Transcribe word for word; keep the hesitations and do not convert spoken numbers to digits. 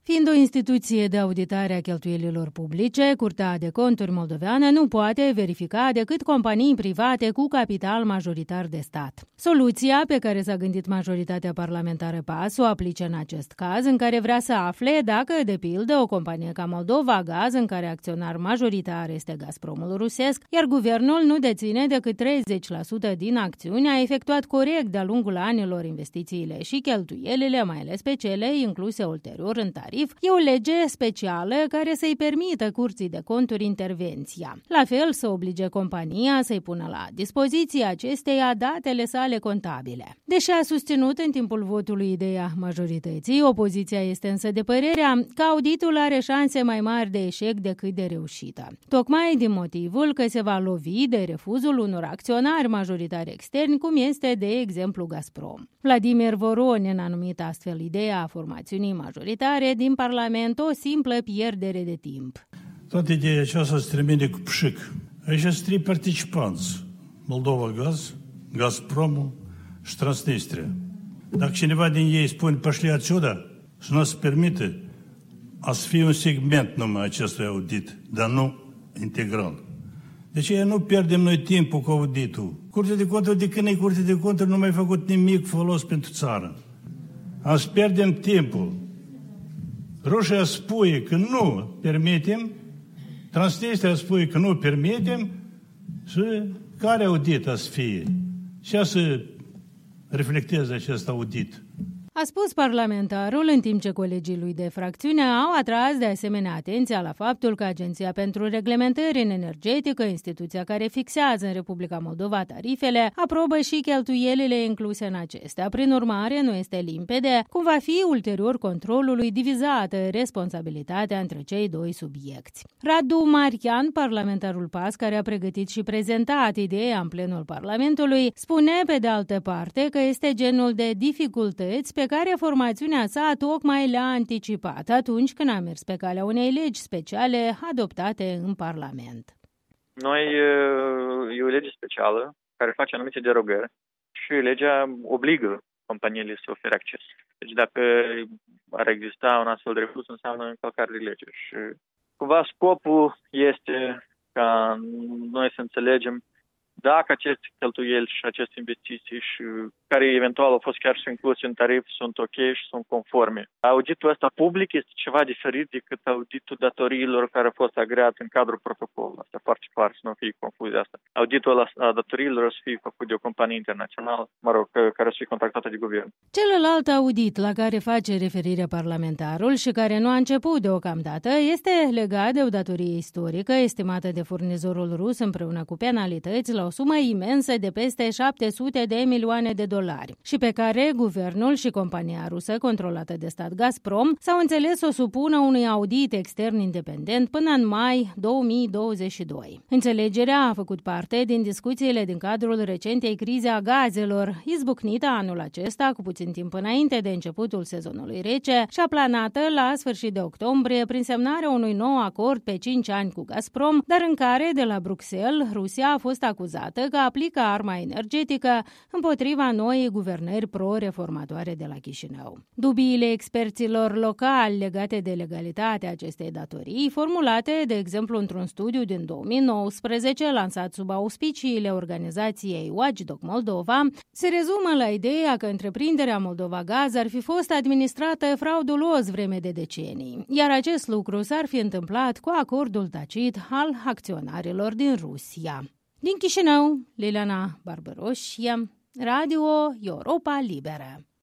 Fiind o instituție de auditare a cheltuielilor publice, Curtea de Conturi moldoveană nu poate verifica decât companii private cu capital majoritar de stat. Soluția pe care s-a gândit majoritatea parlamentară P A S o aplice în acest caz, în care vrea să afle dacă, de pildă, o companie ca Moldova Gaz, în care acționar majoritar este Gazpromul rusesc, iar guvernul nu deține decât treizeci la sută din acțiuni, a efectuat corect de-a lungul anilor investițiile și cheltuielile, mai ales pe cele incluse ulterior în tarif. E o lege specială care să-i permită Curții de Conturi intervenția. La fel, să oblige compania să-i pună la dispoziție acesteia datele sale contabile. Deși a susținut în timpul votului ideea majorității, opoziția este însă de părerea că auditul are șanse mai mari de eșec decât de reușită. Tocmai din motivul că se va lovi de refuzul unor acționari majoritari externi, cum este, de exemplu, Gazprom. Vladimir Voronin a numit astfel ideea formațiunii majoritare din Parlament o simplă pierdere de timp. Toată ideea aceasta se termine cu pșic. Aici sunt trei participanți. Moldova Gaz, Gazpromul și Transnistria. Dacă cineva din ei spune pășli ațioda și nu se permite, a să fie un segment numai acestui audit, dar nu integral. Deci nu pierdem noi timpul cu auditul. Curtea de Conturi, de când e Curtea de Conturi, nu mai a făcut nimic folos pentru țară. Am să pierdem timpul. Rusia spune că nu permitem, Transnistria spune că nu permitem și care audit a să fie? Ce să reflecteze acest audit? A spus parlamentarul, în timp ce colegii lui de fracțiune au atras de asemenea atenția la faptul că Agenția pentru Reglementări în Energetică, instituția care fixează în Republica Moldova tarifele, aprobă și cheltuielile incluse în acestea. Prin urmare, nu este limpede cum va fi ulterior controlului divizată responsabilitatea între cei doi subiecti. Radu Marian, parlamentarul P A S, care a pregătit și prezentat ideea în plenul Parlamentului, spune pe de altă parte că este genul de dificultăți pe care formațiunea sa tocmai le-a anticipat atunci când a mers pe calea unei legi speciale adoptate în Parlament. Noi, e o lege specială care face anumite derogări și legea obligă companiile să ofere acces. Deci dacă ar exista un astfel de refuz, înseamnă încălcare de lege. Și cumva scopul este ca noi să înțelegem dacă aceste cheltuieli și aceste investiții și care eventual au fost chiar și incluse în tarif sunt ok și sunt conforme. Auditul ăsta public este ceva diferit decât auditul datoriilor care au fost agreat în cadrul protocolului. Asta foarte clar, să nu fie confuzia asta. Auditul ăla datoriilor o să fie făcut de o companie internațională, mă rog, care o să fie contractată de guvern. Celălalt audit la care face referire parlamentarul și care nu a început deocamdată este legat de o datorie istorică estimată de furnizorul rus împreună cu penalități la o sumă imensă de peste șapte sute de milioane de dolari și pe care guvernul și compania rusă controlată de stat Gazprom s-au înțeles să o supună unui audit extern independent până în mai două mii douăzeci și doi. Înțelegerea a făcut parte din discuțiile din cadrul recentei crize a gazelor, izbucnită anul acesta cu puțin timp înainte de începutul sezonului rece și aplanată la sfârșit de octombrie prin semnarea unui nou acord pe cinci ani cu Gazprom, dar în care, de la Bruxelles, Rusia a fost acuzată că aplică arma energetică împotriva noii guvernări pro-reformatoare de la Chișinău. Dubiile experților locali legate de legalitatea acestei datorii, formulate, de exemplu, într-un studiu din două mii nouăsprezece, lansat sub auspiciile organizației Watchdog Moldova, se rezumă la ideea că întreprinderea Moldova Gaz ar fi fost administrată fraudulos vreme de decenii, iar acest lucru s-ar fi întâmplat cu acordul tacit al acționarilor din Rusia. Din Chișinău, Liliana Barbaroșie, Radio Europa Liberă.